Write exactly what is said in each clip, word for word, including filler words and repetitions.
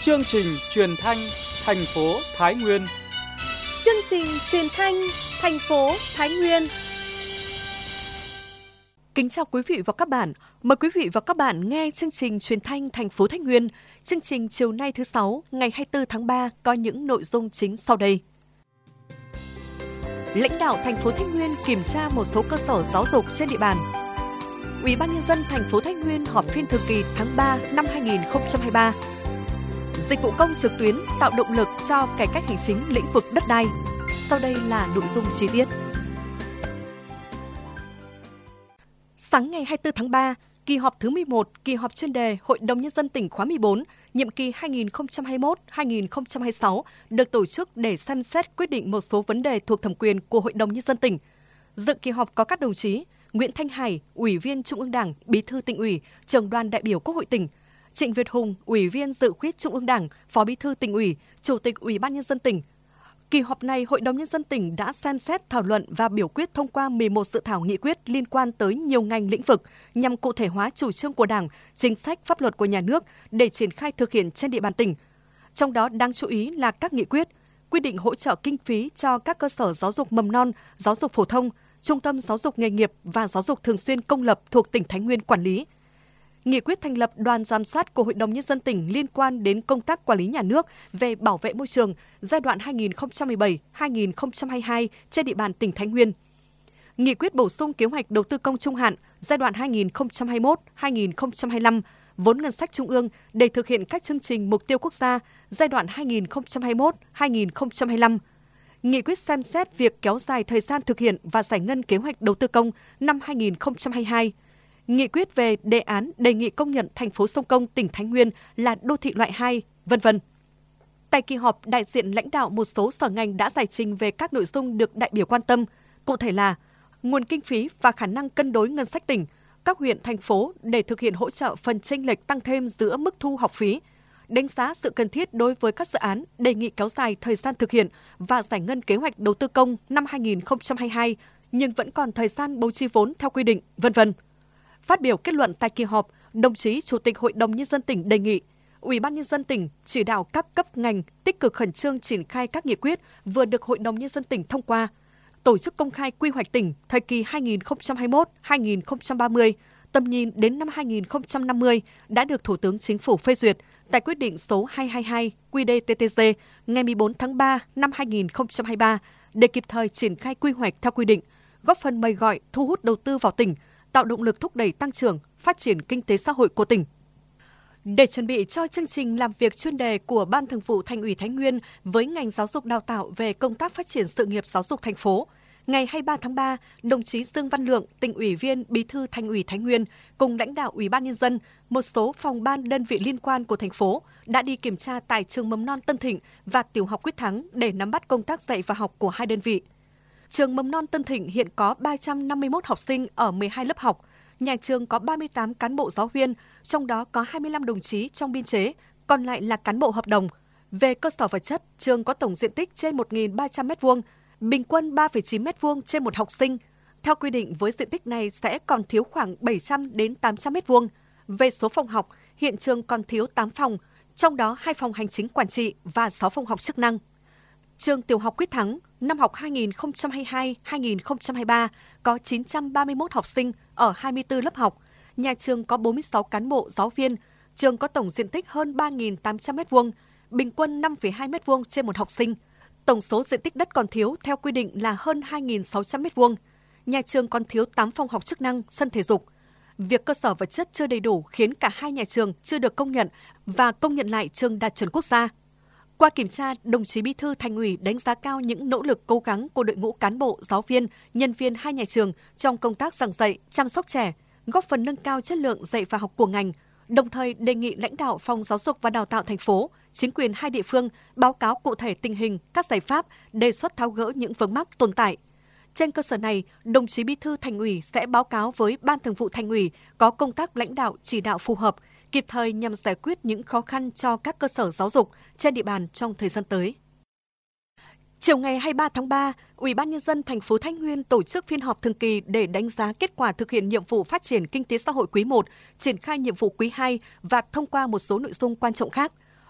Chương trình truyền thanh thành phố Thái Nguyên. Chương trình truyền thanh thành phố Thái Nguyên. Kính chào quý vị và các bạn. Mời quý vị và các bạn nghe chương trình truyền thanh thành phố Thái Nguyên. Chương trình chiều nay thứ Sáu, ngày hai mươi tư tháng ba có những nội dung chính sau đây. Lãnh đạo thành phố Thái Nguyên kiểm tra một số cơ sở giáo dục trên địa bàn. Ủy ban nhân dân thành phố Thái Nguyên họp phiên thường kỳ tháng ba năm hai nghìn không trăm hai mươi ba. Dịch vụ công trực tuyến tạo động lực cho cải cách hành chính lĩnh vực đất đai. Sau đây là nội dung chi tiết. Sáng ngày hai mươi tư tháng ba, kỳ họp thứ mười một, kỳ họp chuyên đề Hội đồng Nhân dân tỉnh khóa mười bốn, nhiệm kỳ hai nghìn không trăm hai mươi mốt đến hai nghìn không trăm hai mươi sáu được tổ chức để xem xét quyết định một số vấn đề thuộc thẩm quyền của Hội đồng Nhân dân tỉnh. Dự kỳ họp có các đồng chí Nguyễn Thanh Hải, Ủy viên Trung ương Đảng, Bí thư Tỉnh ủy, Trưởng đoàn đại biểu Quốc hội tỉnh; Trịnh Việt Hùng, Ủy viên Dự khuyết Trung ương Đảng, Phó Bí thư Tỉnh ủy, Chủ tịch Ủy ban Nhân dân tỉnh. Kỳ họp này, Hội đồng Nhân dân tỉnh đã xem xét, thảo luận và biểu quyết thông qua mười một dự thảo nghị quyết liên quan tới nhiều ngành lĩnh vực nhằm cụ thể hóa chủ trương của Đảng, chính sách pháp luật của nhà nước để triển khai thực hiện trên địa bàn tỉnh. Trong đó đáng chú ý là các nghị quyết quy định hỗ trợ kinh phí cho các cơ sở giáo dục mầm non, giáo dục phổ thông, trung tâm giáo dục nghề nghiệp và giáo dục thường xuyên công lập thuộc tỉnh Thái Nguyên quản lý. Nghị quyết thành lập đoàn giám sát của Hội đồng Nhân dân tỉnh liên quan đến công tác quản lý nhà nước về bảo vệ môi trường giai đoạn hai nghìn không trăm mười bảy đến hai nghìn không trăm hai mươi hai trên địa bàn tỉnh Thái Nguyên. Nghị quyết bổ sung kế hoạch đầu tư công trung hạn giai đoạn hai nghìn không trăm hai mươi mốt đến hai nghìn không trăm hai mươi lăm, vốn ngân sách trung ương để thực hiện các chương trình mục tiêu quốc gia giai đoạn hai nghìn không trăm hai mươi mốt đến hai nghìn không trăm hai mươi lăm. Nghị quyết xem xét việc kéo dài thời gian thực hiện và giải ngân kế hoạch đầu tư công năm hai nghìn không trăm hai mươi hai. Nghị quyết về đề án đề nghị công nhận thành phố Sông Công tỉnh Thái Nguyên là đô thị loại hai, vân vân. Tại kỳ họp, đại diện lãnh đạo một số sở ngành đã giải trình về các nội dung được đại biểu quan tâm, cụ thể là nguồn kinh phí và khả năng cân đối ngân sách tỉnh, các huyện, thành phố để thực hiện hỗ trợ phần chênh lệch tăng thêm giữa mức thu học phí, đánh giá sự cần thiết đối với các dự án, đề nghị kéo dài thời gian thực hiện và giải ngân kế hoạch đầu tư công năm hai nghìn không trăm hai mươi hai nhưng vẫn còn thời gian bố trí vốn theo quy định, vân vân. Phát biểu kết luận tại kỳ họp, đồng chí Chủ tịch Hội đồng Nhân dân tỉnh đề nghị Ủy ban Nhân dân tỉnh chỉ đạo các cấp ngành tích cực khẩn trương triển khai các nghị quyết vừa được Hội đồng Nhân dân tỉnh thông qua, tổ chức công khai quy hoạch tỉnh thời kỳ hai nghìn không trăm hai mươi mốt đến hai nghìn không trăm ba mươi, tầm nhìn đến năm hai nghìn không trăm năm mươi đã được Thủ tướng Chính phủ phê duyệt tại quyết định số hai trăm hai mươi hai quy đê tê tê giê ngày mười bốn tháng ba năm hai nghìn không trăm hai mươi ba để kịp thời triển khai quy hoạch theo quy định, góp phần mời gọi thu hút đầu tư vào tỉnh, tạo động lực thúc đẩy tăng trưởng, phát triển kinh tế xã hội của tỉnh. Để chuẩn bị cho chương trình làm việc chuyên đề của Ban Thường vụ Thành ủy Thái Nguyên với ngành giáo dục đào tạo về công tác phát triển sự nghiệp giáo dục thành phố, ngày hai mươi ba tháng ba, đồng chí Dương Văn Lượng, Tỉnh ủy viên, Bí thư Thành ủy Thái Nguyên cùng lãnh đạo Ủy ban Nhân dân, một số phòng ban đơn vị liên quan của thành phố đã đi kiểm tra tại trường mầm non Tân Thịnh và tiểu học Quyết Thắng để nắm bắt công tác dạy và học của hai đơn vị. Trường mầm non Tân Thịnh hiện có ba trăm năm mươi mốt học sinh ở mười hai lớp học. Nhà trường có ba mươi tám cán bộ giáo viên, trong đó có hai mươi lăm đồng chí trong biên chế, còn lại là cán bộ hợp đồng. Về cơ sở vật chất, trường có tổng diện tích trên một nghìn ba trăm mét vuông, bình quân ba phẩy chín mét vuông trên một học sinh. Theo quy định, với diện tích này sẽ còn thiếu khoảng bảy trăm đến tám trăm mét vuông. Về số phòng học, hiện trường còn thiếu tám phòng, trong đó hai phòng hành chính quản trị và sáu phòng học chức năng. Trường tiểu học Quyết Thắng, năm học hai nghìn không trăm hai mươi hai đến hai nghìn không trăm hai mươi ba có chín trăm ba mươi mốt học sinh ở hai mươi tư lớp học. Nhà trường có bốn mươi sáu cán bộ giáo viên. Trường có tổng diện tích hơn ba nghìn tám trăm mét vuông, bình quân năm phẩy hai mét vuông trên một học sinh. Tổng số diện tích đất còn thiếu theo quy định là hơn hai nghìn sáu trăm mét vuông. Nhà trường còn thiếu tám phòng học chức năng, sân thể dục. Việc cơ sở vật chất chưa đầy đủ khiến cả hai nhà trường chưa được công nhận và công nhận lại trường đạt chuẩn quốc gia. Qua kiểm tra, đồng chí Bí thư Thành ủy đánh giá cao những nỗ lực cố gắng của đội ngũ cán bộ, giáo viên, nhân viên hai nhà trường trong công tác giảng dạy, chăm sóc trẻ, góp phần nâng cao chất lượng dạy và học của ngành, đồng thời đề nghị lãnh đạo Phòng Giáo dục và Đào tạo thành phố, chính quyền hai địa phương báo cáo cụ thể tình hình, các giải pháp, đề xuất tháo gỡ những vướng mắc tồn tại. Trên cơ sở này, đồng chí Bí thư Thành ủy sẽ báo cáo với Ban Thường vụ Thành ủy có công tác lãnh đạo chỉ đạo phù hợp, kịp thời nhằm giải quyết những khó khăn cho các cơ sở giáo dục trên địa bàn trong thời gian tới. Chiều ngày hai mươi ba tháng ba, Ủy ban Nhân dân thành phố Thái Nguyên tổ chức phiên họp thường kỳ để đánh giá kết quả thực hiện nhiệm vụ phát triển kinh tế xã hội quý một, triển khai nhiệm vụ quý hai và thông qua một số nội dung quan trọng khác.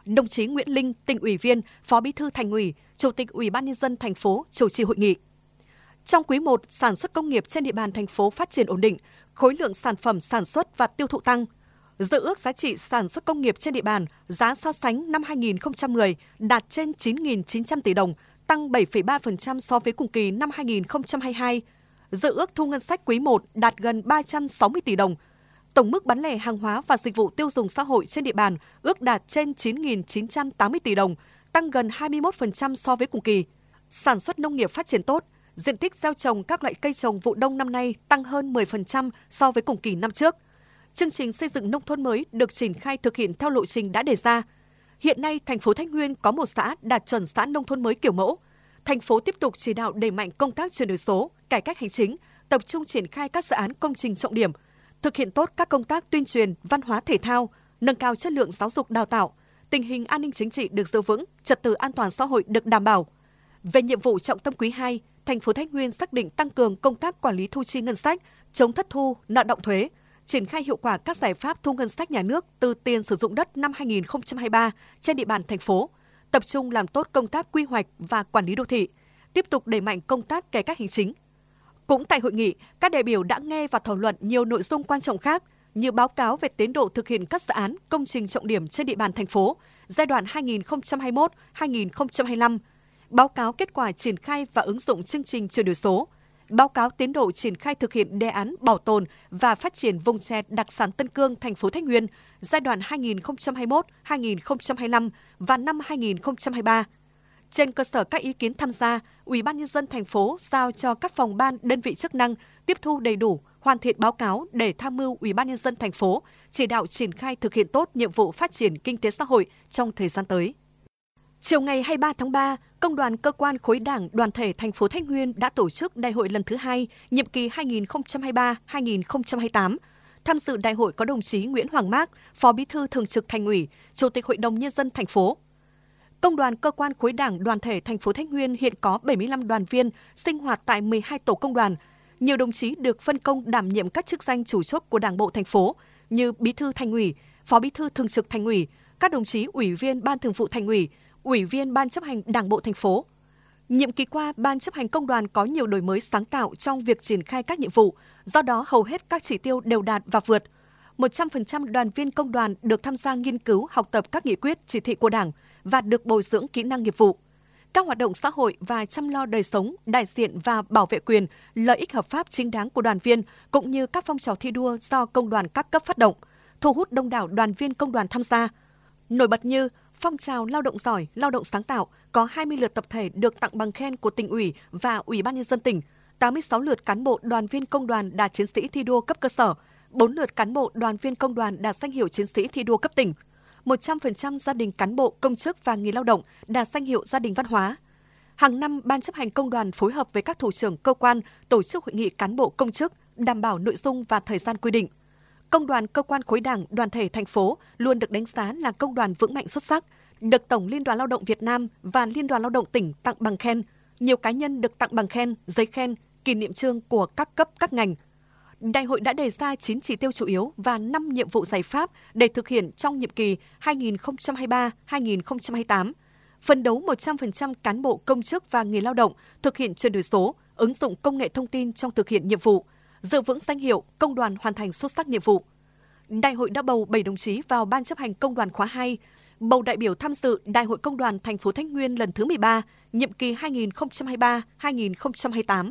Đồng chí Nguyễn Linh, tỉnh ủy viên, Phó Bí thư Thành ủy, Chủ tịch Ủy ban nhân dân thành phố chủ trì hội nghị. Trong quý một, sản xuất công nghiệp trên địa bàn thành phố phát triển ổn định, khối lượng sản phẩm sản xuất và tiêu thụ tăng. Dự ước giá trị sản xuất công nghiệp trên địa bàn, giá so sánh năm hai nghìn không trăm mười đạt trên chín nghìn chín trăm tỷ đồng, tăng bảy phẩy ba phần trăm so với cùng kỳ năm hai nghìn không trăm hai mươi hai. Dự ước thu ngân sách quý một đạt gần ba trăm sáu mươi tỷ đồng. Tổng mức bán lẻ hàng hóa và dịch vụ tiêu dùng xã hội trên địa bàn ước đạt trên chín nghìn chín trăm tám mươi tỷ đồng, tăng gần hai mươi mốt phần trăm so với cùng kỳ. Sản xuất nông nghiệp phát triển tốt, diện tích gieo trồng các loại cây trồng vụ đông năm nay tăng hơn mười phần trăm so với cùng kỳ năm trước. Chương trình xây dựng nông thôn mới được triển khai thực hiện theo lộ trình đã đề ra. Hiện nay, thành phố Thái Nguyên có một xã đạt chuẩn xã nông thôn mới kiểu mẫu. Thành phố tiếp tục chỉ đạo đẩy mạnh công tác chuyển đổi số, cải cách hành chính, tập trung triển khai các dự án công trình trọng điểm, thực hiện tốt các công tác tuyên truyền, văn hóa thể thao, nâng cao chất lượng giáo dục đào tạo, tình hình an ninh chính trị được giữ vững, trật tự an toàn xã hội được đảm bảo. Về nhiệm vụ trọng tâm quý hai, thành phố Thái Nguyên xác định tăng cường công tác quản lý thu chi ngân sách, chống thất thu, nợ động thuế, triển khai hiệu quả các giải pháp thu ngân sách nhà nước từ tiền sử dụng đất năm hai nghìn không trăm hai mươi ba trên địa bàn thành phố, tập trung làm tốt công tác quy hoạch và quản lý đô thị, tiếp tục đẩy mạnh công tác cải cách hành chính. Cũng tại hội nghị, các đại biểu đã nghe và thảo luận nhiều nội dung quan trọng khác như báo cáo về tiến độ thực hiện các dự án công trình trọng điểm trên địa bàn thành phố giai đoạn hai nghìn không trăm hai mươi mốt đến hai nghìn không trăm hai mươi lăm, báo cáo kết quả triển khai và ứng dụng chương trình chuyển đổi số, báo cáo tiến độ triển khai thực hiện đề án bảo tồn và phát triển vùng chè đặc sản Tân Cương, thành phố Thái Nguyên giai đoạn hai nghìn không trăm hai mươi mốt đến hai nghìn không trăm hai mươi lăm và năm hai nghìn không trăm hai mươi ba. Trên cơ sở các ý kiến tham gia, Ủy ban nhân dân thành phố giao cho các phòng ban, đơn vị chức năng tiếp thu đầy đủ, hoàn thiện báo cáo để tham mưu Ủy ban nhân dân thành phố chỉ đạo triển khai thực hiện tốt nhiệm vụ phát triển kinh tế xã hội trong thời gian tới. Chiều ngày hai mươi ba tháng ba, Công đoàn Cơ quan Khối Đảng Đoàn thể thành phố Thái Nguyên đã tổ chức đại hội lần thứ hai, nhiệm kỳ hai nghìn không trăm hai mươi ba đến hai nghìn không trăm hai mươi tám. Tham dự đại hội có đồng chí Nguyễn Hoàng Mác, Phó Bí thư Thường trực Thành ủy, Chủ tịch Hội đồng nhân dân thành phố. Công đoàn Cơ quan Khối Đảng Đoàn thể thành phố Thái Nguyên hiện có bảy mươi lăm đoàn viên sinh hoạt tại mười hai tổ công đoàn. Nhiều đồng chí được phân công đảm nhiệm các chức danh chủ chốt của Đảng bộ thành phố như Bí thư Thành ủy, Phó Bí thư Thường trực Thành ủy, các đồng chí Ủy viên Ban Thường vụ Thành ủy, Ủy viên Ban chấp hành Đảng bộ thành phố. Nhiệm kỳ qua, Ban chấp hành công đoàn có nhiều đổi mới sáng tạo trong việc triển khai các nhiệm vụ, do đó hầu hết các chỉ tiêu đều đạt và vượt. một trăm phần trăm đoàn viên công đoàn được tham gia nghiên cứu, học tập các nghị quyết, chỉ thị của Đảng và được bồi dưỡng kỹ năng nghiệp vụ. Các hoạt động xã hội và chăm lo đời sống, đại diện và bảo vệ quyền, lợi ích hợp pháp chính đáng của đoàn viên, cũng như các phong trào thi đua do công đoàn các cấp phát động, thu hút đông đảo đoàn viên công đoàn tham gia. Nổi bật như phong trào lao động giỏi, lao động sáng tạo, có hai mươi lượt tập thể được tặng bằng khen của tỉnh ủy và Ủy ban nhân dân tỉnh, tám mươi sáu lượt cán bộ đoàn viên công đoàn đạt chiến sĩ thi đua cấp cơ sở, bốn lượt cán bộ đoàn viên công đoàn đạt danh hiệu chiến sĩ thi đua cấp tỉnh. một trăm phần trăm gia đình cán bộ, công chức và người lao động đạt danh hiệu gia đình văn hóa. Hàng năm, Ban chấp hành công đoàn phối hợp với các thủ trưởng cơ quan tổ chức hội nghị cán bộ công chức, đảm bảo nội dung và thời gian quy định. Công đoàn Cơ quan Khối Đảng Đoàn thể thành phố luôn được đánh giá là công đoàn vững mạnh xuất sắc, được Tổng Liên đoàn Lao động Việt Nam và Liên đoàn Lao động tỉnh tặng bằng khen. Nhiều cá nhân được tặng bằng khen, giấy khen, kỷ niệm chương của các cấp các ngành. Đại hội đã đề ra chín chỉ tiêu chủ yếu và năm nhiệm vụ giải pháp để thực hiện trong nhiệm kỳ hai nghìn không trăm hai mươi ba đến hai nghìn không trăm hai mươi tám. Phấn đấu một trăm phần trăm cán bộ công chức và người lao động thực hiện chuyển đổi số, ứng dụng công nghệ thông tin trong thực hiện nhiệm vụ, giữ vững danh hiệu công đoàn hoàn thành xuất sắc nhiệm vụ. Đại hội đã bầu bảy đồng chí vào Ban chấp hành công đoàn khóa hai, bầu đại biểu tham dự Đại hội Công đoàn thành phố Thái Nguyên lần thứ mười ba, nhiệm kỳ hai nghìn không trăm hai mươi ba đến hai nghìn không trăm hai mươi tám.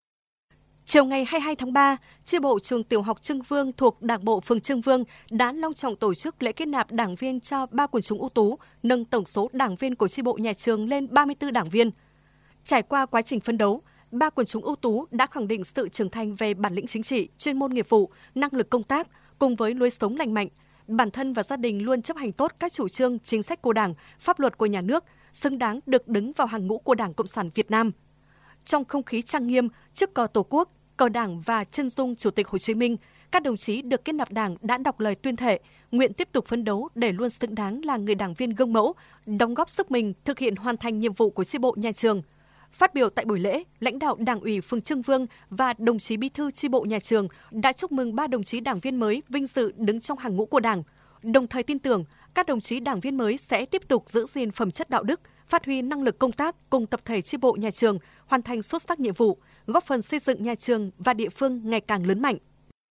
Chiều ngày hai mươi hai tháng ba, chi bộ trường tiểu học Trưng Vương thuộc Đảng bộ phường Trưng Vương đã long trọng tổ chức lễ kết nạp đảng viên cho ba quần chúng ưu tú, nâng tổng số đảng viên của chi bộ nhà trường lên ba mươi tư đảng viên. Trải qua quá trình phấn đấu, ba quần chúng ưu tú đã khẳng định sự trưởng thành về bản lĩnh chính trị, chuyên môn nghiệp vụ, năng lực công tác cùng với lối sống lành mạnh. Bản thân và gia đình luôn chấp hành tốt các chủ trương, chính sách của Đảng, pháp luật của nhà nước, xứng đáng được đứng vào hàng ngũ của Đảng Cộng sản Việt Nam. Trong không khí trang nghiêm, trước cờ Tổ quốc, cờ Đảng và chân dung Chủ tịch Hồ Chí Minh, các đồng chí được kết nạp Đảng đã đọc lời tuyên thệ, nguyện tiếp tục phấn đấu để luôn xứng đáng là người đảng viên gương mẫu, đóng góp sức mình thực hiện hoàn thành nhiệm vụ của chi bộ nhà trường. Phát biểu tại buổi lễ, lãnh đạo Đảng ủy phường Trưng Vương và đồng chí Bí thư chi bộ nhà trường đã chúc mừng ba đồng chí đảng viên mới vinh dự đứng trong hàng ngũ của Đảng. đồng thời tin tưởng các đồng chí đảng viên mới sẽ tiếp tục giữ gìn phẩm chất đạo đức, phát huy năng lực công tác cùng tập thể chi bộ nhà trường, hoàn thành xuất sắc nhiệm vụ, góp phần xây dựng nhà trường và địa phương ngày càng lớn mạnh.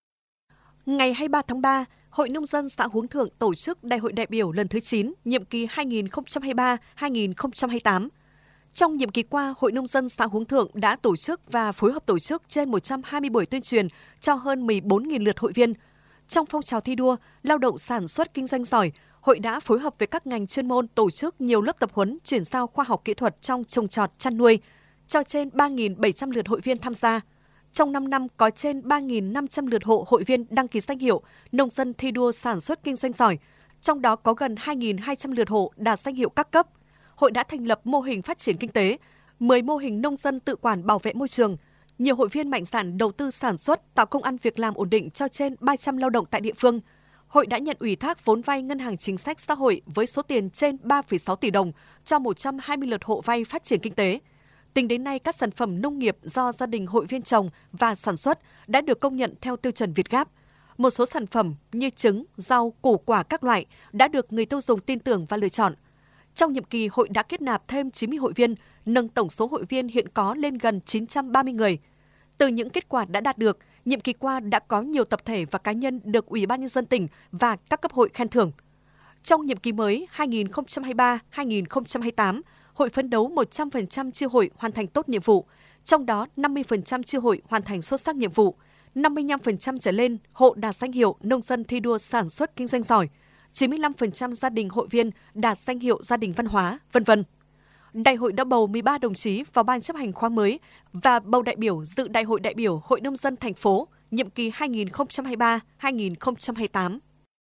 Ngày hai mươi ba tháng ba, Hội Nông dân xã Hướng Thượng tổ chức Đại hội đại biểu lần thứ chín, nhiệm kỳ hai nghìn không trăm hai mươi ba đến hai nghìn không trăm hai mươi tám. Trong nhiệm kỳ qua, Hội Nông dân xã Hướng Thượng đã tổ chức và phối hợp tổ chức trên một trăm hai mươi buổi tuyên truyền cho hơn mười bốn nghìn lượt hội viên. Trong phong trào thi đua, lao động sản xuất kinh doanh giỏi, Hội đã phối hợp với các ngành chuyên môn tổ chức nhiều lớp tập huấn chuyển giao khoa học kỹ thuật trong trồng trọt, chăn nuôi, cho trên ba nghìn bảy trăm lượt hội viên tham gia. Trong năm năm có trên ba nghìn năm trăm lượt hộ hội viên đăng ký danh hiệu nông dân thi đua sản xuất kinh doanh giỏi, trong đó có gần hai nghìn hai trăm lượt hộ đạt danh hiệu các cấp. Hội đã thành lập mô hình phát triển kinh tế, mười mô hình nông dân tự quản bảo vệ môi trường. Nhiều hội viên mạnh dạn đầu tư sản xuất, tạo công ăn việc làm ổn định cho trên ba trăm lao động tại địa phương. Hội đã nhận ủy thác vốn vay Ngân hàng Chính sách Xã hội với số tiền trên ba phẩy sáu tỷ đồng cho một trăm hai mươi lượt hộ vay phát triển kinh tế. Tính đến nay, các sản phẩm nông nghiệp do gia đình hội viên trồng và sản xuất đã được công nhận theo tiêu chuẩn Việt Gáp. Một số sản phẩm như trứng, rau, củ quả các loại đã được người tiêu dùng tin tưởng và lựa chọn. Trong nhiệm kỳ, Hội đã kết nạp thêm chín mươi hội viên, nâng tổng số hội viên hiện có lên gần chín trăm ba mươi người. Từ những kết quả đã đạt được, nhiệm kỳ qua đã có nhiều tập thể và cá nhân được Ủy ban Nhân dân tỉnh và các cấp hội khen thưởng. Trong nhiệm kỳ mới hai nghìn không trăm hai mươi ba đến hai nghìn không trăm hai mươi tám, Hội phấn đấu một trăm phần trăm chi hội hoàn thành tốt nhiệm vụ, trong đó năm mươi phần trăm chi hội hoàn thành xuất sắc nhiệm vụ, năm mươi lăm phần trăm trở lên hộ đạt danh hiệu nông dân thi đua sản xuất kinh doanh giỏi, chín mươi lăm phần trăm gia đình hội viên đạt danh hiệu gia đình văn hóa, vân vân. Đại hội đã bầu mười ba đồng chí vào ban chấp hành khóa mới và bầu đại biểu dự Đại hội đại biểu Hội Nông dân thành phố nhiệm kỳ hai nghìn không trăm hai mươi ba đến hai nghìn không trăm hai mươi tám.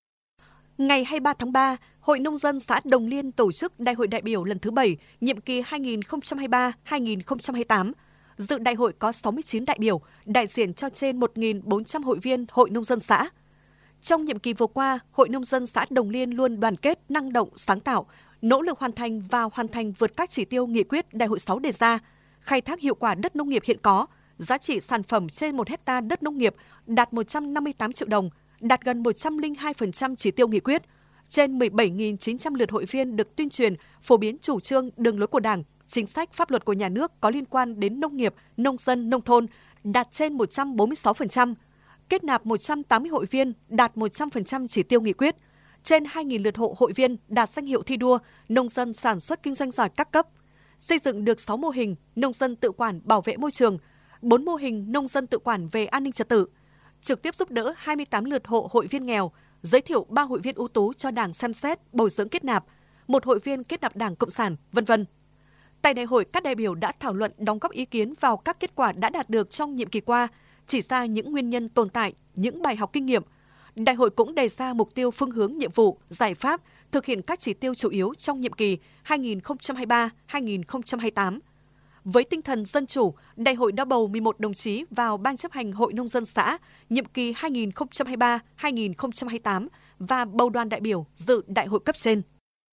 Ngày hai mươi ba tháng ba, Hội Nông dân xã Đồng Liên tổ chức Đại hội đại biểu lần thứ bảy, nhiệm kỳ hai nghìn không trăm hai mươi ba đến hai nghìn không trăm hai mươi tám. Dự đại hội có sáu mươi chín đại biểu, đại diện cho trên một nghìn bốn trăm hội viên Hội Nông dân xã. Trong nhiệm kỳ vừa qua, Hội Nông dân xã Đồng Liên luôn đoàn kết, năng động, sáng tạo, nỗ lực hoàn thành và hoàn thành vượt các chỉ tiêu nghị quyết Đại hội sáu đề ra, khai thác hiệu quả đất nông nghiệp hiện có, giá trị sản phẩm trên một hecta đất nông nghiệp đạt một trăm năm mươi tám triệu đồng, đạt gần một trăm lẻ hai phần trăm chỉ tiêu nghị quyết. Trên mười bảy nghìn chín trăm lượt hội viên được tuyên truyền, phổ biến chủ trương, đường lối của Đảng, chính sách pháp luật của nhà nước có liên quan đến nông nghiệp, nông dân, nông thôn, đạt trên một trăm bốn mươi sáu phần trăm. Kết nạp một trăm tám mươi hội viên, đạt một trăm phần trăm chỉ tiêu nghị quyết. Trên hai nghìn lượt hộ hội viên đạt danh hiệu thi đua, nông dân sản xuất kinh doanh giỏi các cấp. Xây dựng được sáu mô hình nông dân tự quản bảo vệ môi trường, bốn mô hình nông dân tự quản về an ninh trật tự. Trực tiếp giúp đỡ hai mươi tám lượt hộ hội viên nghèo, giới thiệu ba hội viên ưu tú cho Đảng xem xét, bồi dưỡng kết nạp, một hội viên kết nạp Đảng Cộng sản, vân vân. Tại đại hội, các đại biểu đã thảo luận, đóng góp ý kiến vào các kết quả đã đạt được trong nhiệm kỳ qua, chỉ ra những nguyên nhân tồn tại, những bài học kinh nghiệm. Đại hội cũng đề ra mục tiêu, phương hướng, nhiệm vụ, giải pháp thực hiện các chỉ tiêu chủ yếu trong nhiệm kỳ hai nghìn không trăm hai mươi ba đến hai nghìn không trăm hai mươi tám. Với tinh thần dân chủ, đại hội đã bầu mười một đồng chí vào Ban chấp hành Hội Nông dân xã nhiệm kỳ hai nghìn không trăm hai mươi ba đến hai nghìn không trăm hai mươi tám và bầu đoàn đại biểu dự đại hội cấp trên.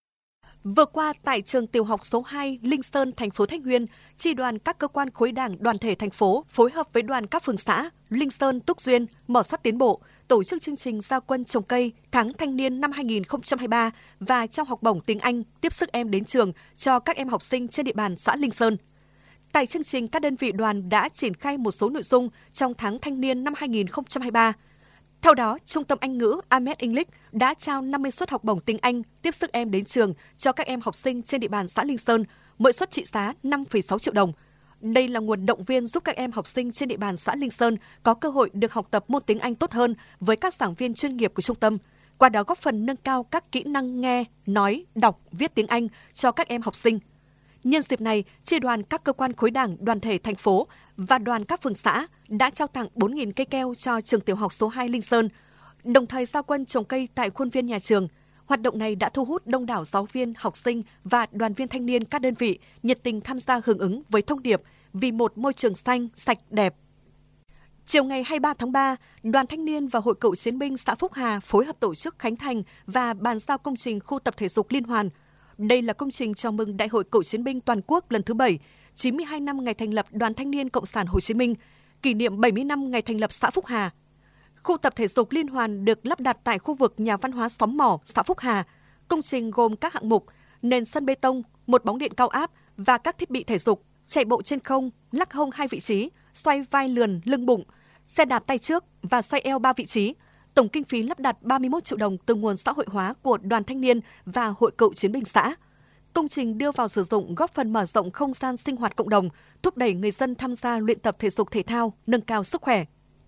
Vừa qua, tại trường tiểu học số hai Linh Sơn, thành phố Thanh Nguyên, chi đoàn các cơ quan khối đảng đoàn thể thành phố phối hợp với đoàn các phường xã Linh Sơn, Túc Duyên, Mỏ Sắt Tiến Bộ tổ chức chương trình giao quân trồng cây tháng thanh niên năm hai nghìn không trăm hai mươi ba và trao học bổng tiếng Anh tiếp sức em đến trường cho các em học sinh trên địa bàn xã Linh Sơn. Tại chương trình, các đơn vị đoàn đã triển khai một số nội dung trong tháng thanh niên năm hai nghìn không trăm hai mươi ba. Theo đó, Trung tâm Anh ngữ Amed English đã trao năm mươi suất học bổng tiếng Anh tiếp sức em đến trường cho các em học sinh trên địa bàn xã Linh Sơn, mỗi suất trị giá năm phẩy sáu triệu đồng. Đây là nguồn động viên giúp các em học sinh trên địa bàn xã Linh Sơn có cơ hội được học tập môn tiếng Anh tốt hơn với các giảng viên chuyên nghiệp của trung tâm, qua đó góp phần nâng cao các kỹ năng nghe, nói, đọc, viết tiếng Anh cho các em học sinh. Nhân dịp này, chi đoàn các cơ quan khối đảng, đoàn thể thành phố và đoàn các phường xã đã trao tặng bốn nghìn cây keo cho trường tiểu học số hai Linh Sơn, đồng thời giao quân trồng cây tại khuôn viên nhà trường. Hoạt động này đã thu hút đông đảo giáo viên, học sinh và đoàn viên thanh niên các đơn vị nhiệt tình tham gia hưởng ứng với thông điệp vì một môi trường xanh, sạch, đẹp. Chiều ngày hai mươi ba tháng ba, Đoàn Thanh niên và Hội Cựu chiến binh xã Phúc Hà phối hợp tổ chức khánh thành và bàn giao công trình khu tập thể dục Liên Hoàn. Đây là công trình chào mừng Đại hội Cựu chiến binh toàn quốc lần thứ bảy, chín mươi hai năm ngày thành lập Đoàn Thanh niên Cộng sản Hồ Chí Minh, kỷ niệm bảy mươi năm ngày thành lập xã Phúc Hà. Khu tập thể dục Liên Hoàn được lắp đặt tại khu vực nhà văn hóa Xóm Mỏ, xã Phúc Hà. Công trình gồm các hạng mục nền sân bê tông, một bóng điện cao áp và các thiết bị thể dục, chạy bộ trên không, lắc hông hai vị trí, xoay vai lườn lưng bụng, xe đạp tay trước và xoay eo ba vị trí. Tổng kinh phí lắp đặt ba mươi mốt triệu đồng từ nguồn xã hội hóa của Đoàn Thanh niên và Hội Cựu chiến binh xã. Công trình đưa vào sử dụng góp phần mở rộng không gian sinh hoạt cộng đồng, thúc đẩy người dân tham gia luyện tập thể dục thể thao, nâng cao sức khỏe.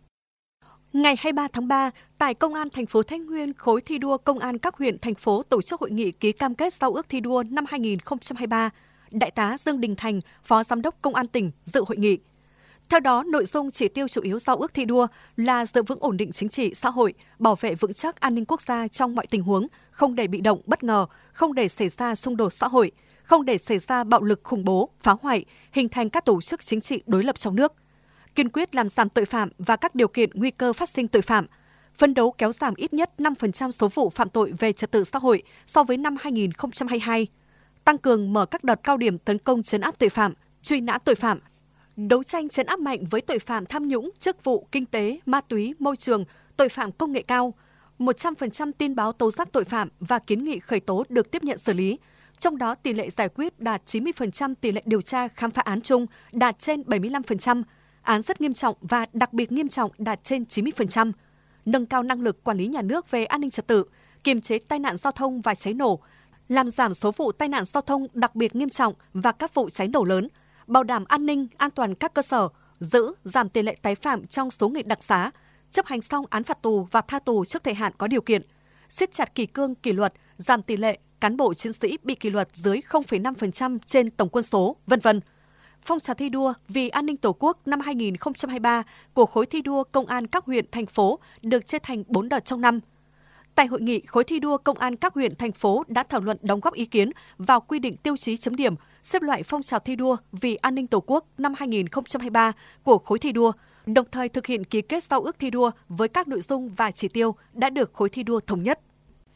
Ngày hai mươi ba tháng ba, tại Công an thành phố Thái Nguyên, khối thi đua công an các huyện, thành phố tổ chức hội nghị ký cam kết giao ước thi đua năm hai nghìn không trăm hai mươi ba. Đại tá Dương Đình Thành, Phó Giám đốc Công an tỉnh dự hội nghị. Theo đó, nội dung chỉ tiêu chủ yếu giao ước thi đua là giữ vững ổn định chính trị, xã hội, bảo vệ vững chắc an ninh quốc gia trong mọi tình huống, không để bị động, bất ngờ, không để xảy ra xung đột xã hội, không để xảy ra bạo lực khủng bố, phá hoại, hình thành các tổ chức chính trị đối lập trong nước. Kiên quyết làm giảm tội phạm và các điều kiện nguy cơ phát sinh tội phạm, phấn đấu kéo giảm ít nhất năm phần trăm số vụ phạm tội về trật tự xã hội so với năm hai nghìn không trăm hai mươi hai, tăng cường mở các đợt cao điểm tấn công trấn áp tội phạm, truy nã tội phạm, đấu tranh trấn áp mạnh với tội phạm tham nhũng, chức vụ, kinh tế, ma túy, môi trường, tội phạm công nghệ cao. một trăm phần trăm tin báo tố giác tội phạm và kiến nghị khởi tố được tiếp nhận xử lý. Trong đó, tỷ lệ giải quyết đạt chín mươi phần trăm, tỷ lệ điều tra khám phá án chung đạt trên bảy mươi lăm phần trăm, án rất nghiêm trọng và đặc biệt nghiêm trọng đạt trên chín mươi phần trăm. Nâng cao năng lực quản lý nhà nước về an ninh trật tự, kiềm chế tai nạn giao thông và cháy nổ, làm giảm số vụ tai nạn giao thông đặc biệt nghiêm trọng và các vụ cháy nổ lớn, bảo đảm an ninh, an toàn các cơ sở, giữ, giảm tỷ lệ tái phạm trong số người đặc xá, chấp hành xong án phạt tù và tha tù trước thời hạn có điều kiện, siết chặt kỷ cương kỷ luật, giảm tỷ lệ cán bộ chiến sĩ bị kỷ luật dưới không phẩy năm phần trăm trên tổng quân số, vân vân. Phong trào thi đua vì an ninh Tổ quốc năm hai nghìn không trăm hai mươi ba của khối thi đua công an các huyện, thành phố được chia thành bốn đợt trong năm. Tại hội nghị, khối thi đua công an các huyện, thành phố đã thảo luận đóng góp ý kiến vào quy định tiêu chí chấm điểm, xếp loại phong trào thi đua vì an ninh Tổ quốc năm hai nghìn không trăm hai mươi ba của khối thi đua, đồng thời thực hiện ký kết giao ước thi đua với các nội dung và chỉ tiêu đã được khối thi đua thống nhất.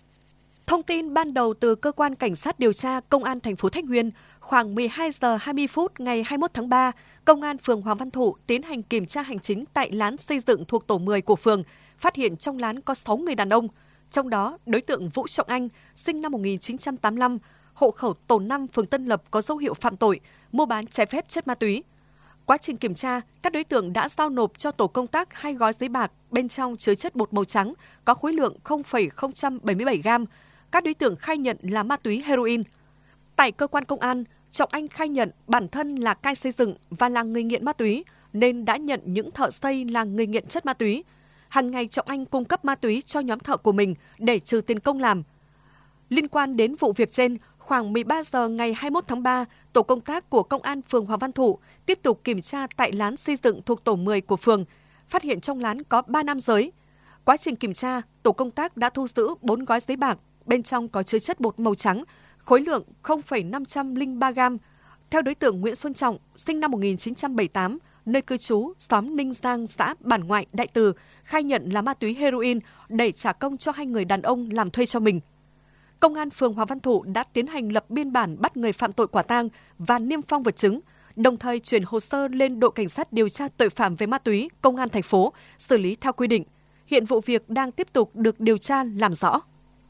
Thông tin ban đầu từ Cơ quan Cảnh sát điều tra Công an thành phố Thái Nguyên, khoảng mười hai giờ hai mươi phút ngày hai mươi mốt tháng ba, Công an phường Hoàng Văn Thụ tiến hành kiểm tra hành chính tại lán xây dựng thuộc tổ mười của phường, phát hiện trong lán có sáu người đàn ông. Trong đó, đối tượng Vũ Trọng Anh, sinh năm một nghìn chín trăm tám mươi lăm, hộ khẩu tổ năm phường Tân Lập có dấu hiệu phạm tội, mua bán trái phép chất ma túy. Quá trình kiểm tra, các đối tượng đã giao nộp cho tổ công tác hai gói giấy bạc bên trong chứa chất bột màu trắng có khối lượng không phẩy không bảy bảy gam. Các đối tượng khai nhận là ma túy heroin. Tại cơ quan công an, Trọng Anh khai nhận bản thân là cai xây dựng và là người nghiện ma túy nên đã nhận những thợ xây là người nghiện chất ma túy. Hàng ngày Trọng Anh cung cấp ma túy cho nhóm thợ của mình để trừ tiền công làm. Liên quan đến vụ việc trên, khoảng mười ba giờ ngày hai mươi mốt tháng ba, tổ công tác của Công an phường Hoàng Văn Thụ tiếp tục kiểm tra tại lán xây dựng thuộc tổ mười của phường, phát hiện trong lán có ba nam giới. Quá trình kiểm tra, tổ công tác đã thu giữ bốn gói giấy bạc, bên trong có chứa chất bột màu trắng, khối lượng không phẩy năm không ba gam. Theo đối tượng Nguyễn Xuân Trọng, sinh năm một nghìn chín trăm bảy mươi tám, nơi cư trú xóm Ninh Giang, xã Bản Ngoại, Đại Từ, khai nhận là ma túy heroin để trả công cho hai người đàn ông làm thuê cho mình. Công an phường Hoàng Văn Thụ đã tiến hành lập biên bản bắt người phạm tội quả tang và niêm phong vật chứng, đồng thời chuyển hồ sơ lên đội cảnh sát điều tra tội phạm về ma túy Công an thành phố xử lý theo quy định. Hiện vụ việc đang tiếp tục được điều tra làm rõ.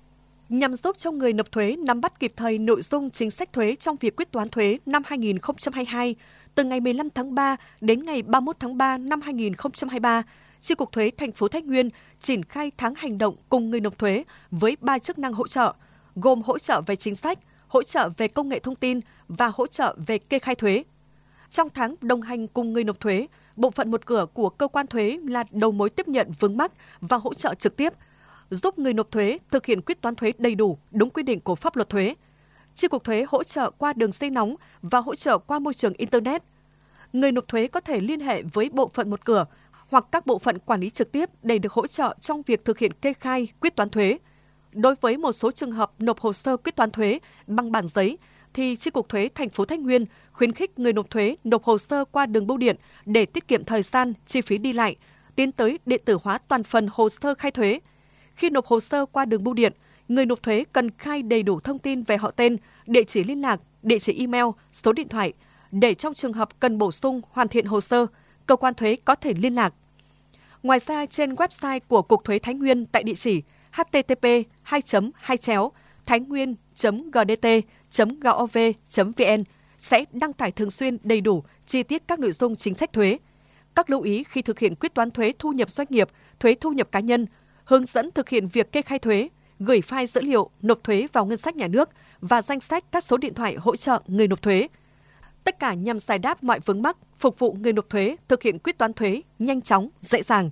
Nhằm giúp cho người nộp thuế nắm bắt kịp thời nội dung chính sách thuế trong việc quyết toán thuế năm hai nghìn không trăm hai mươi hai, từ ngày mười lăm tháng ba đến ngày ba mươi mốt tháng ba năm hai nghìn không trăm hai mươi ba, Chi cục thuế thành phố Thái Nguyên triển khai tháng hành động cùng người nộp thuế với ba chức năng hỗ trợ, gồm hỗ trợ về chính sách, hỗ trợ về công nghệ thông tin và hỗ trợ về kê khai thuế. Trong tháng đồng hành cùng người nộp thuế, bộ phận một cửa của cơ quan thuế là đầu mối tiếp nhận vướng mắc và hỗ trợ trực tiếp, giúp người nộp thuế thực hiện quyết toán thuế đầy đủ, đúng quy định của pháp luật thuế. Chi cục thuế hỗ trợ qua đường dây nóng và hỗ trợ qua môi trường Internet. Người nộp thuế có thể liên hệ với bộ phận một cửa hoặc các bộ phận quản lý trực tiếp để được hỗ trợ trong việc thực hiện kê khai, quyết toán thuế. Đối với một số trường hợp nộp hồ sơ quyết toán thuế bằng bản giấy, thì Chi cục thuế thành phố Thái Nguyên khuyến khích người nộp thuế nộp hồ sơ qua đường bưu điện để tiết kiệm thời gian, chi phí đi lại, tiến tới điện tử hóa toàn phần hồ sơ khai thuế. Khi nộp hồ sơ qua đường bưu điện, người nộp thuế cần khai đầy đủ thông tin về họ tên, địa chỉ liên lạc, địa chỉ email, số điện thoại, để trong trường hợp cần bổ sung hoàn thiện hồ sơ, cơ quan thuế có thể liên lạc. Ngoài ra, trên website của Cục Thuế Thái Nguyên tại địa chỉ h t t p hai chấm hai chéo thái nguyên chấm g d t chấm gov chấm v n sẽ đăng tải thường xuyên đầy đủ chi tiết các nội dung chính sách thuế, các lưu ý khi thực hiện quyết toán thuế thu nhập doanh nghiệp, thuế thu nhập cá nhân, hướng dẫn thực hiện việc kê khai thuế, gửi file dữ liệu nộp thuế vào ngân sách nhà nước và danh sách các số điện thoại hỗ trợ người nộp thuế. Tất cả nhằm giải đáp mọi vướng mắc, phục vụ người nộp thuế thực hiện quyết toán thuế nhanh chóng, dễ dàng.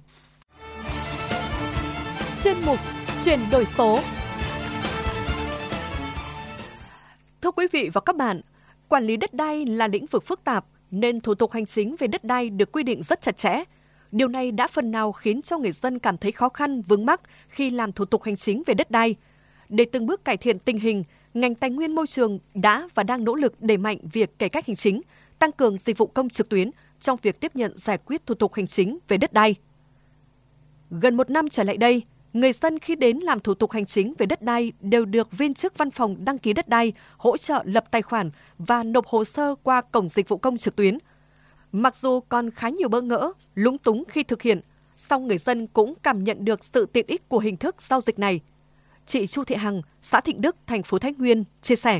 Chuyên mục Chuyển đổi số. Thưa quý vị và các bạn, quản lý đất đai là lĩnh vực phức tạp nên thủ tục hành chính về đất đai được quy định rất chặt chẽ. Điều này đã phần nào khiến cho người dân cảm thấy khó khăn, vướng mắc khi làm thủ tục hành chính về đất đai. Để từng bước cải thiện tình hình, ngành Tài nguyên Môi trường đã và đang nỗ lực đẩy mạnh việc cải cách hành chính, tăng cường dịch vụ công trực tuyến trong việc tiếp nhận giải quyết thủ tục hành chính về đất đai. Gần một năm trở lại đây, người dân khi đến làm thủ tục hành chính về đất đai đều được viên chức văn phòng đăng ký đất đai hỗ trợ lập tài khoản và nộp hồ sơ qua cổng dịch vụ công trực tuyến. Mặc dù còn khá nhiều bỡ ngỡ, lúng túng khi thực hiện, song người dân cũng cảm nhận được sự tiện ích của hình thức giao dịch này. Chị Chu Thị Hằng, xã Thịnh Đức, thành phố Thái Nguyên chia sẻ.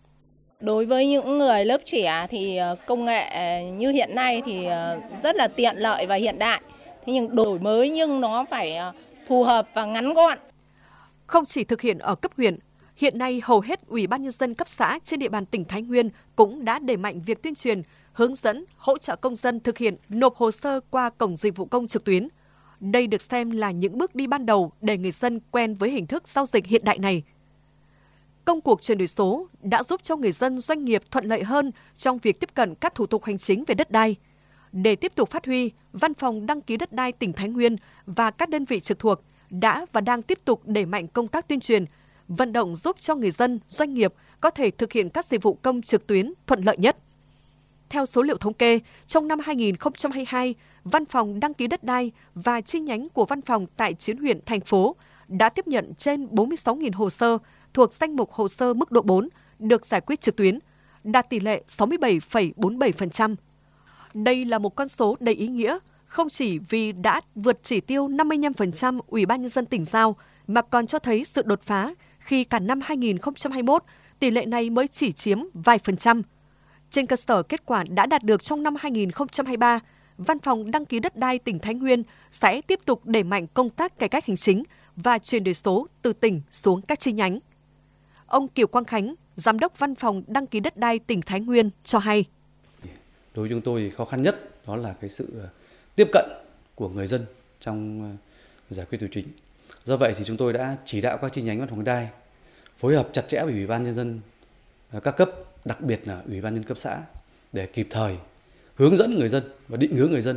Đối với những người lớp trẻ thì công nghệ như hiện nay thì rất là tiện lợi và hiện đại. Thế nhưng đổi mới nhưng nó phải phù hợp và ngắn gọn. Không chỉ thực hiện ở cấp huyện, hiện nay hầu hết Ủy ban Nhân dân cấp xã trên địa bàn tỉnh Thái Nguyên cũng đã đẩy mạnh việc tuyên truyền, hướng dẫn, hỗ trợ công dân thực hiện nộp hồ sơ qua cổng dịch vụ công trực tuyến. Đây được xem là những bước đi ban đầu để người dân quen với hình thức giao dịch hiện đại này. Công cuộc chuyển đổi số đã giúp cho người dân doanh nghiệp thuận lợi hơn trong việc tiếp cận các thủ tục hành chính về đất đai. Để tiếp tục phát huy, Văn phòng đăng ký đất đai tỉnh Thái Nguyên và các đơn vị trực thuộc đã và đang tiếp tục đẩy mạnh công tác tuyên truyền, vận động giúp cho người dân, doanh nghiệp có thể thực hiện các dịch vụ công trực tuyến thuận lợi nhất. Theo số liệu thống kê, trong năm hai nghìn không trăm hai mươi hai, Văn phòng đăng ký đất đai và chi nhánh của văn phòng tại chín huyện, thành phố đã tiếp nhận trên bốn mươi sáu nghìn hồ sơ thuộc danh mục hồ sơ mức độ bốn được giải quyết trực tuyến, đạt tỷ lệ sáu mươi bảy phẩy bốn mươi bảy phần trăm. Đây là một con số đầy ý nghĩa, không chỉ vì đã vượt chỉ tiêu năm mươi lăm phần trăm Ủy ban Nhân dân tỉnh giao, mà còn cho thấy sự đột phá khi cả năm hai nghìn không trăm hai mươi mốt, tỷ lệ này mới chỉ chiếm vài phần trăm. Trên cơ sở kết quả đã đạt được trong năm hai nghìn không trăm hai mươi ba, Văn phòng đăng ký đất đai tỉnh Thái Nguyên sẽ tiếp tục đẩy mạnh công tác cải cách hành chính và chuyển đổi số từ tỉnh xuống các chi nhánh. Ông Kiều Quang Khánh, Giám đốc Văn phòng đăng ký đất đai tỉnh Thái Nguyên cho hay. Đối với chúng tôi khó khăn nhất đó là cái sự tiếp cận của người dân trong giải quyết thủ tục hành chính. Do vậy thì chúng tôi đã chỉ đạo các chi nhánh văn phòng đất đai phối hợp chặt chẽ với Ủy ban Nhân dân các cấp, đặc biệt là Ủy ban Nhân dân cấp xã để kịp thời hướng dẫn người dân và định hướng người dân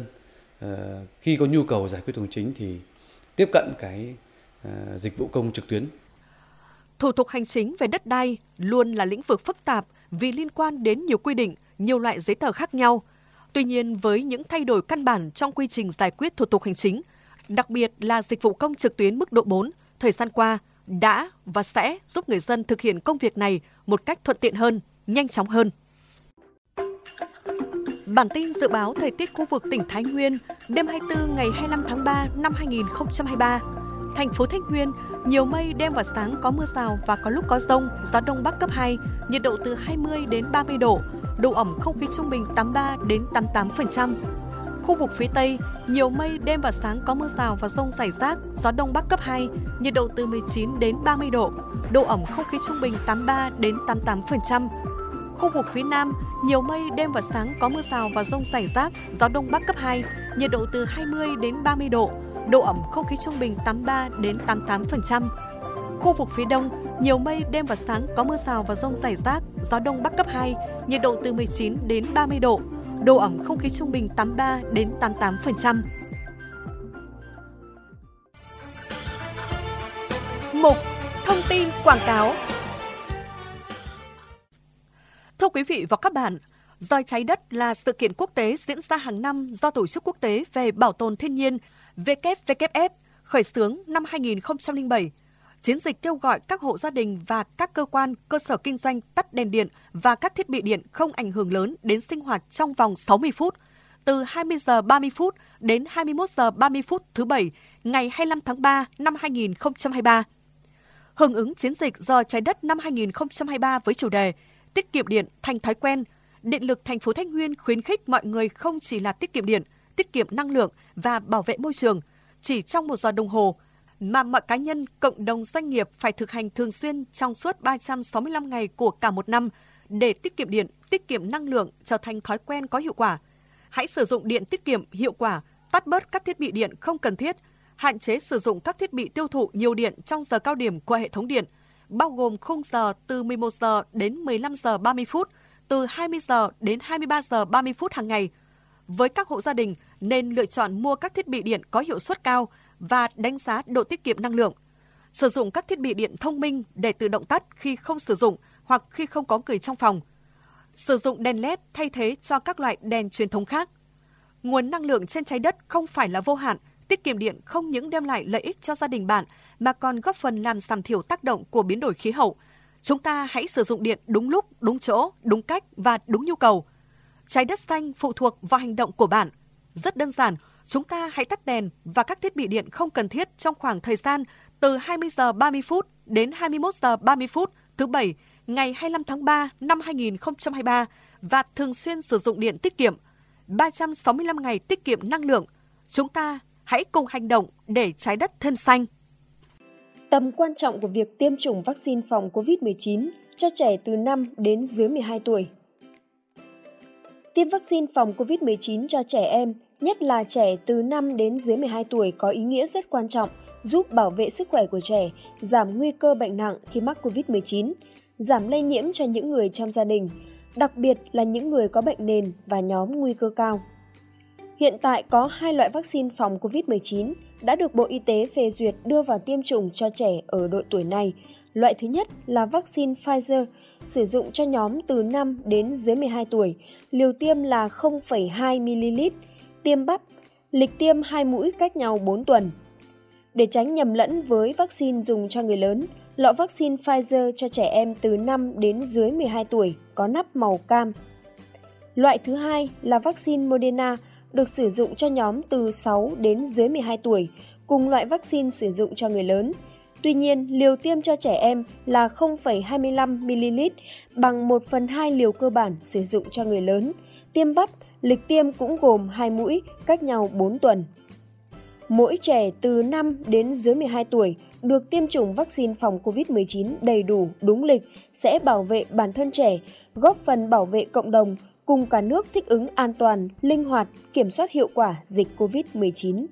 khi có nhu cầu giải quyết thủ tục hành chính thì tiếp cận cái dịch vụ công trực tuyến. Thủ tục hành chính về đất đai luôn là lĩnh vực phức tạp vì liên quan đến nhiều quy định, nhiều loại giấy tờ khác nhau. Tuy nhiên, với những thay đổi căn bản trong quy trình giải quyết thủ tục hành chính, đặc biệt là dịch vụ công trực tuyến mức độ bốn, thời gian qua đã và sẽ giúp người dân thực hiện công việc này một cách thuận tiện hơn, nhanh chóng hơn. Bản tin dự báo thời tiết khu vực tỉnh Thái Nguyên đêm hai mươi tư ngày hai mươi lăm tháng ba năm hai nghìn không trăm hai mươi ba. Thành phố Thái Nguyên, nhiều mây, đêm và sáng có mưa rào và có lúc có dông, gió đông bắc cấp hai, nhiệt độ từ hai mươi đến ba mươi độ, độ ẩm không khí trung bình tám mươi ba đến tám mươi tám phần trăm. Khu vực phía Tây, nhiều mây, đêm và sáng có mưa rào và dông rải rác, gió đông bắc cấp hai, nhiệt độ từ mười chín đến ba mươi độ, độ ẩm không khí trung bình tám mươi ba đến tám mươi tám phần trăm. Khu vực phía Nam, nhiều mây, đêm và sáng có mưa rào và dông rải rác, gió đông bắc cấp hai, nhiệt độ từ hai mươi đến ba mươi độ, độ ẩm không khí trung bình tám mươi ba đến tám mươi tám phần trăm. Khu vực phía Đông, nhiều mây, đêm và sáng có mưa rào và dông rải rác, gió đông bắc cấp hai, nhiệt độ từ mười chín đến ba mươi độ, độ ẩm không khí trung bình tám mươi ba đến tám mươi tám phần trăm. Mục Thông tin quảng cáo. Thưa quý vị và các bạn, Roi trái đất là sự kiện quốc tế diễn ra hàng năm do Tổ chức Quốc tế về Bảo tồn Thiên nhiên W W F khởi xướng năm hai nghìn không trăm lẻ bảy. Chiến dịch kêu gọi các hộ gia đình và các cơ quan, cơ sở kinh doanh tắt đèn điện và các thiết bị điện không ảnh hưởng lớn đến sinh hoạt trong vòng sáu mươi phút. từ hai mươi giờ ba mươi phút đến hai mươi mốt giờ ba mươi phút thứ Bảy, ngày hai mươi lăm tháng ba năm hai nghìn không trăm hai mươi ba. Hưởng ứng chiến dịch Giờ Trái Đất năm hai nghìn không trăm hai mươi ba với chủ đề Tiết kiệm điện thành thói quen, Điện lực thành phố Thái Nguyên khuyến khích mọi người không chỉ là tiết kiệm điện, tiết kiệm năng lượng và bảo vệ môi trường chỉ trong một giờ đồng hồ, mà mọi cá nhân, cộng đồng doanh nghiệp phải thực hành thường xuyên trong suốt ba trăm sáu mươi lăm ngày của cả một năm để tiết kiệm điện, tiết kiệm năng lượng trở thành thói quen có hiệu quả. Hãy sử dụng điện tiết kiệm hiệu quả, tắt bớt các thiết bị điện không cần thiết, hạn chế sử dụng các thiết bị tiêu thụ nhiều điện trong giờ cao điểm của hệ thống điện, bao gồm khung giờ từ mười một giờ đến mười lăm giờ ba mươi phút, từ hai mươi giờ đến hai mươi ba giờ ba mươi phút hàng ngày. Với các hộ gia đình nên lựa chọn mua các thiết bị điện có hiệu suất cao và đánh giá độ tiết kiệm năng lượng. Sử dụng các thiết bị điện thông minh để tự động tắt khi không sử dụng hoặc khi không có người trong phòng. Sử dụng đèn led thay thế cho các loại đèn truyền thống khác. Nguồn năng lượng trên trái đất không phải là vô hạn, tiết kiệm điện không những đem lại lợi ích cho gia đình bạn mà còn góp phần làm giảm thiểu tác động của biến đổi khí hậu. Chúng ta hãy sử dụng điện đúng lúc, đúng chỗ, đúng cách và đúng nhu cầu. Trái đất xanh phụ thuộc vào hành động của bạn. Rất đơn giản, chúng ta hãy tắt đèn và các thiết bị điện không cần thiết trong khoảng thời gian từ hai mươi giờ ba mươi phút đến hai mươi mốt giờ ba mươi phút thứ Bảy, ngày hai mươi lăm tháng ba năm hai nghìn không trăm hai mươi ba và thường xuyên sử dụng điện tiết kiệm. ba trăm sáu mươi lăm ngày tiết kiệm năng lượng. Chúng ta hãy cùng hành động để trái đất thêm xanh. Tầm quan trọng của việc tiêm chủng vaccine phòng covid mười chín cho trẻ từ năm đến dưới mười hai tuổi. Tiêm vaccine phòng covid mười chín cho trẻ em, nhất là trẻ từ năm đến dưới mười hai tuổi có ý nghĩa rất quan trọng, giúp bảo vệ sức khỏe của trẻ, giảm nguy cơ bệnh nặng khi mắc covid mười chín, giảm lây nhiễm cho những người trong gia đình, đặc biệt là những người có bệnh nền và nhóm nguy cơ cao. Hiện tại có hai loại vaccine phòng covid mười chín đã được Bộ Y tế phê duyệt đưa vào tiêm chủng cho trẻ ở độ tuổi này. Loại thứ nhất là vaccine Pfizer, sử dụng cho nhóm từ năm đến dưới mười hai tuổi, liều tiêm là không phẩy hai mi-li-lít, tiêm bắp, lịch tiêm hai mũi cách nhau bốn tuần. Để tránh nhầm lẫn với vaccine dùng cho người lớn, lọ vaccine Pfizer cho trẻ em từ năm đến dưới mười hai tuổi có nắp màu cam. Loại thứ hai là vaccine Moderna, được sử dụng cho nhóm từ sáu đến dưới mười hai tuổi, cùng loại vaccine sử dụng cho người lớn. Tuy nhiên, liều tiêm cho trẻ em là không phẩy hai mươi lăm mi-li-lít, bằng một phần hai liều cơ bản sử dụng cho người lớn. Tiêm bắp, lịch tiêm cũng gồm hai mũi, cách nhau bốn tuần. Mỗi trẻ từ năm đến dưới mười hai tuổi được tiêm chủng vaccine phòng covid mười chín đầy đủ, đúng lịch sẽ bảo vệ bản thân trẻ, góp phần bảo vệ cộng đồng, cùng cả nước thích ứng an toàn, linh hoạt, kiểm soát hiệu quả dịch covid mười chín.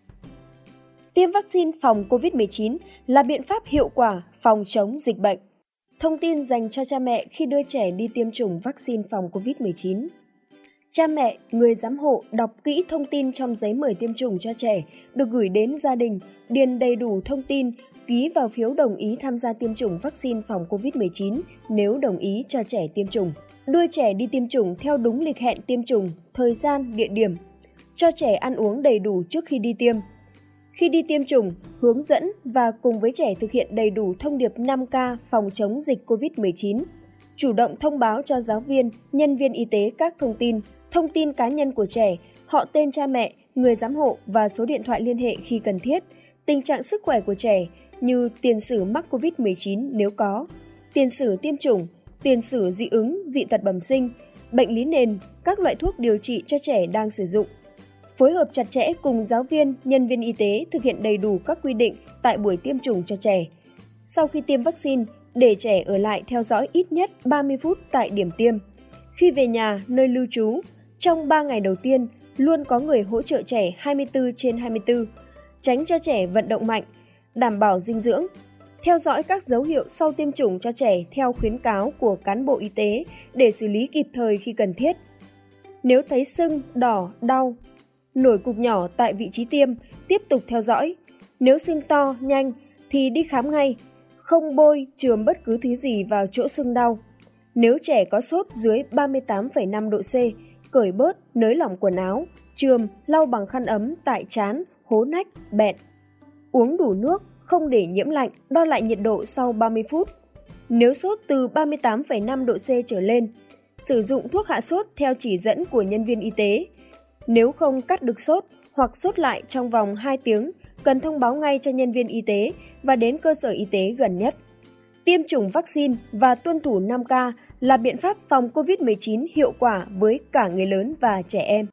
Tiêm vaccine phòng covid mười chín là biện pháp hiệu quả phòng chống dịch bệnh. Thông tin dành cho cha mẹ khi đưa trẻ đi tiêm chủng vaccine phòng covid mười chín. Cha mẹ, người giám hộ đọc kỹ thông tin trong giấy mời tiêm chủng cho trẻ, được gửi đến gia đình, điền đầy đủ thông tin, ký vào phiếu đồng ý tham gia tiêm chủng vaccine phòng covid mười chín nếu đồng ý cho trẻ tiêm chủng. Đưa trẻ đi tiêm chủng theo đúng lịch hẹn tiêm chủng, thời gian, địa điểm. Cho trẻ ăn uống đầy đủ trước khi đi tiêm. Khi đi tiêm chủng, hướng dẫn và cùng với trẻ thực hiện đầy đủ thông điệp năm K phòng chống dịch covid mười chín. Chủ động thông báo cho giáo viên, nhân viên y tế các thông tin, thông tin cá nhân của trẻ, họ tên cha mẹ, người giám hộ và số điện thoại liên hệ khi cần thiết, tình trạng sức khỏe của trẻ như tiền sử mắc covid mười chín nếu có, tiền sử tiêm chủng, tiền sử dị ứng, dị tật bẩm sinh, bệnh lý nền, các loại thuốc điều trị cho trẻ đang sử dụng. Phối hợp chặt chẽ cùng giáo viên, nhân viên y tế thực hiện đầy đủ các quy định tại buổi tiêm chủng cho trẻ. Sau khi tiêm vaccine, để trẻ ở lại theo dõi ít nhất ba mươi phút tại điểm tiêm. Khi về nhà, nơi lưu trú, trong ba ngày đầu tiên, luôn có người hỗ trợ trẻ hai mươi tư trên hai mươi tư, tránh cho trẻ vận động mạnh, đảm bảo dinh dưỡng. Theo dõi các dấu hiệu sau tiêm chủng cho trẻ theo khuyến cáo của cán bộ y tế để xử lý kịp thời khi cần thiết. Nếu thấy sưng, đỏ, đau, nổi cục nhỏ tại vị trí tiêm, tiếp tục theo dõi. Nếu sưng to, nhanh thì đi khám ngay, không bôi, chườm bất cứ thứ gì vào chỗ sưng đau. Nếu trẻ có sốt dưới ba mươi tám phẩy năm độ C, cởi bớt, nới lỏng quần áo, chườm, lau bằng khăn ấm tại trán, hố nách, bẹn. Uống đủ nước, không để nhiễm lạnh, đo lại nhiệt độ sau ba mươi phút. Nếu sốt từ ba mươi tám phẩy năm độ C trở lên, sử dụng thuốc hạ sốt theo chỉ dẫn của nhân viên y tế. Nếu không cắt được sốt hoặc sốt lại trong vòng hai tiếng, cần thông báo ngay cho nhân viên y tế và đến cơ sở y tế gần nhất. Tiêm chủng vaccine và tuân thủ năm K là biện pháp phòng covid mười chín hiệu quả với cả người lớn và trẻ em.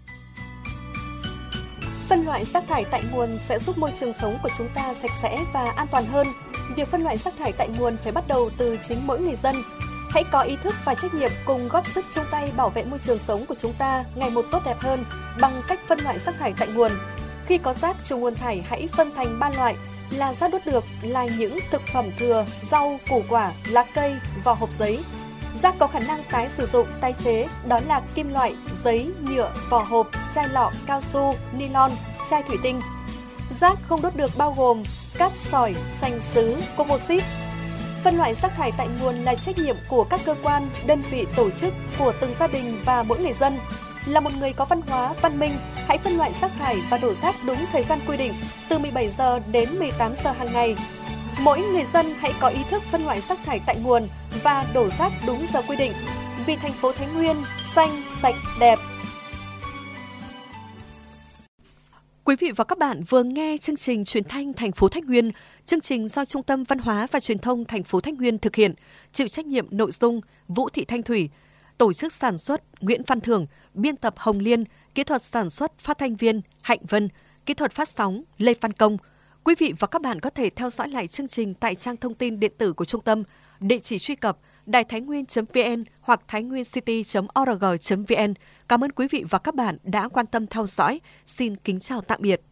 Phân loại rác thải tại nguồn sẽ giúp môi trường sống của chúng ta sạch sẽ và an toàn hơn. Việc phân loại rác thải tại nguồn phải bắt đầu từ chính mỗi người dân. Hãy có ý thức và trách nhiệm cùng góp sức chung tay bảo vệ môi trường sống của chúng ta ngày một tốt đẹp hơn bằng cách phân loại rác thải tại nguồn. Khi có rác trong nguồn thải, hãy phân thành ba loại là rác đốt được là những thực phẩm thừa, rau, củ quả, lá cây, vỏ hộp giấy. Rác có khả năng tái sử dụng, tái chế, đó là kim loại, giấy, nhựa, vỏ hộp, chai lọ, cao su, nylon, chai thủy tinh. Rác không đốt được bao gồm cát sỏi, sành sứ, composite. Phân loại rác thải tại nguồn là trách nhiệm của các cơ quan, đơn vị, tổ chức, của từng gia đình và mỗi người dân. Là một người có văn hóa, văn minh, hãy phân loại rác thải và đổ rác đúng thời gian quy định, từ mười bảy giờ đến mười tám giờ hàng ngày. Mỗi người dân hãy có ý thức phân loại rác thải tại nguồn và đổ rác đúng giờ quy định. Vì thành phố Thái Nguyên xanh, sạch, đẹp. Quý vị và các bạn vừa nghe chương trình Truyền thanh thành phố Thái Nguyên, chương trình do Trung tâm Văn hóa và Truyền thông thành phố Thái Nguyên thực hiện, chịu trách nhiệm nội dung Vũ Thị Thanh Thủy, tổ chức sản xuất Nguyễn Văn Thường, biên tập Hồng Liên, kỹ thuật sản xuất phát thanh viên Hạnh Vân, kỹ thuật phát sóng Lê Văn Công. Quý vị và các bạn có thể theo dõi lại chương trình tại trang thông tin điện tử của trung tâm, địa chỉ truy cập đài thái nguyên chấm vn hoặc thainwiencity chấm org chấm vn. Cảm ơn quý vị và các bạn đã quan tâm theo dõi. Xin kính chào tạm biệt.